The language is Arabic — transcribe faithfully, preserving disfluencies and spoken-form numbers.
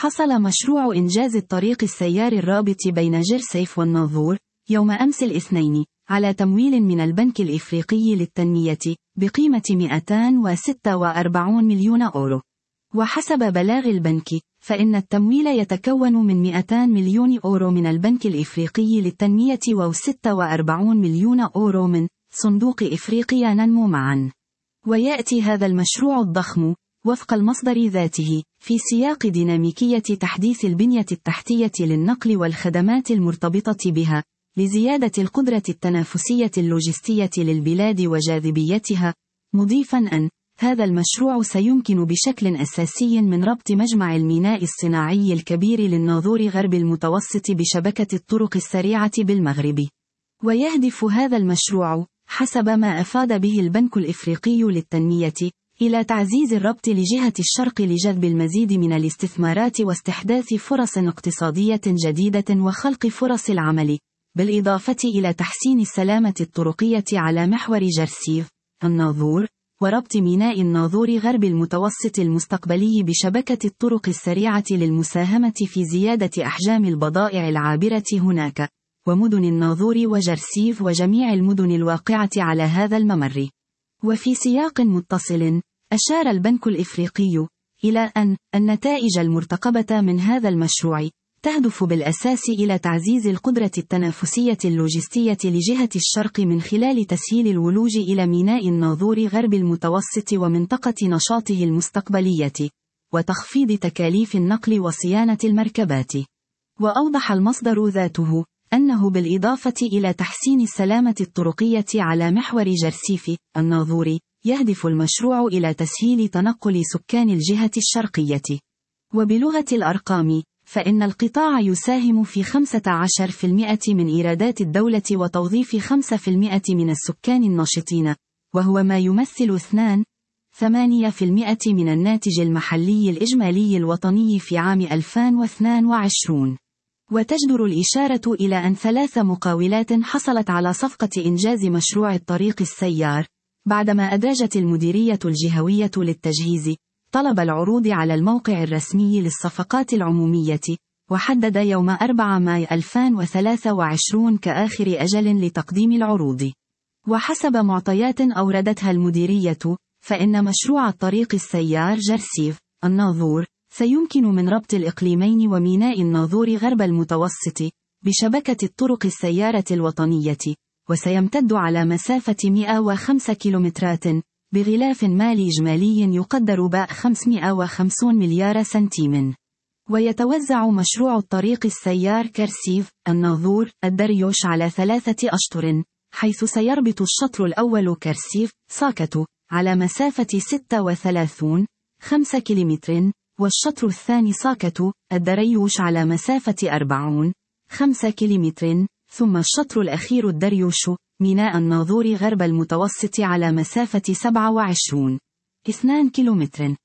حصل مشروع إنجاز الطريق السيار الرابط بين جرسيف والناظور يوم أمس الاثنين على تمويل من البنك الإفريقي للتنمية بقيمة مئتين وستة وأربعين مليون أورو. وحسب بلاغ البنك، فإن التمويل يتكون من مئتين مليون أورو من البنك الإفريقي للتنمية وستة وأربعين مليون أورو من صندوق إفريقيا ننمو معا. ويأتي هذا المشروع الضخم وفق المصدر ذاته في سياق ديناميكية تحديث البنية التحتية للنقل والخدمات المرتبطة بها، لزيادة القدرة التنافسية اللوجستية للبلاد وجاذبيتها، مضيفا أن هذا المشروع سيمكن بشكل أساسي من ربط مجمع الميناء الصناعي الكبير للناظور غرب المتوسط بشبكة الطرق السريعة بالمغرب. ويهدف هذا المشروع، حسب ما أفاد به البنك الإفريقي للتنمية، إلى تعزيز الربط لجهة الشرق لجذب المزيد من الاستثمارات واستحداث فرص اقتصادية جديدة وخلق فرص العمل، بالإضافة إلى تحسين السلامة الطرقية على محور جرسيف الناظور، وربط ميناء الناظور غرب المتوسط المستقبلي بشبكة الطرق السريعة للمساهمة في زيادة أحجام البضائع العابرة هناك، ومدن الناظور وجرسيف وجميع المدن الواقعة على هذا الممر. وفي سياق متصل، أشار البنك الإفريقي إلى أن النتائج المرتقبة من هذا المشروع تهدف بالأساس إلى تعزيز القدرة التنافسية اللوجستية لجهة الشرق من خلال تسهيل الولوج إلى ميناء الناظور غرب المتوسط ومنطقة نشاطه المستقبلية، وتخفيض تكاليف النقل وصيانة المركبات. وأوضح المصدر ذاته أنه بالإضافة إلى تحسين السلامة الطرقية على محور جرسيف الناظور، يهدف المشروع إلى تسهيل تنقل سكان الجهة الشرقية. وبلغة الأرقام، فإن القطاع يساهم في خمسة عشر بالمئة من إيرادات الدولة وتوظيف خمسة بالمئة من السكان الناشطين، وهو ما يمثل اثنين فاصلة ثمانية بالمئة من الناتج المحلي الإجمالي الوطني في عام ألفين واثنين وعشرين. وتجدر الإشارة إلى أن ثلاث مقاولات حصلت على صفقة إنجاز مشروع الطريق السيار، بعدما أدرجت المديرية الجهوية للتجهيز طلب العروض على الموقع الرسمي للصفقات العمومية، وحدد يوم أربعة مايو ألفين وثلاثة وعشرين كآخر أجل لتقديم العروض. وحسب معطيات أوردتها المديرية، فإن مشروع الطريق السيار جرسيف الناظور سيمكن من ربط الإقليمين وميناء الناظور غرب المتوسط بشبكة الطرق السيارة الوطنية، وسيمتد على مسافة مئة وخمسة كيلومترات، بغلاف مالي إجمالي يقدر ب خمسمئة وخمسين مليار سنتيم. ويتوزع مشروع الطريق السيار كرسيف الناظور الدريوش على ثلاثة أشطر، حيث سيربط الشطر الأول كرسيف ساكتو على مسافة ستة وثلاثين فاصلة خمسة كيلومتر، والشطر الثاني ساكتو الدريوش على مسافة أربعين فاصلة خمسة كيلومتر، ثم الشطر الأخير الدريوش ميناء الناظور غرب المتوسط على مسافة سبعة وعشرين فاصلة اثنين كيلومتر.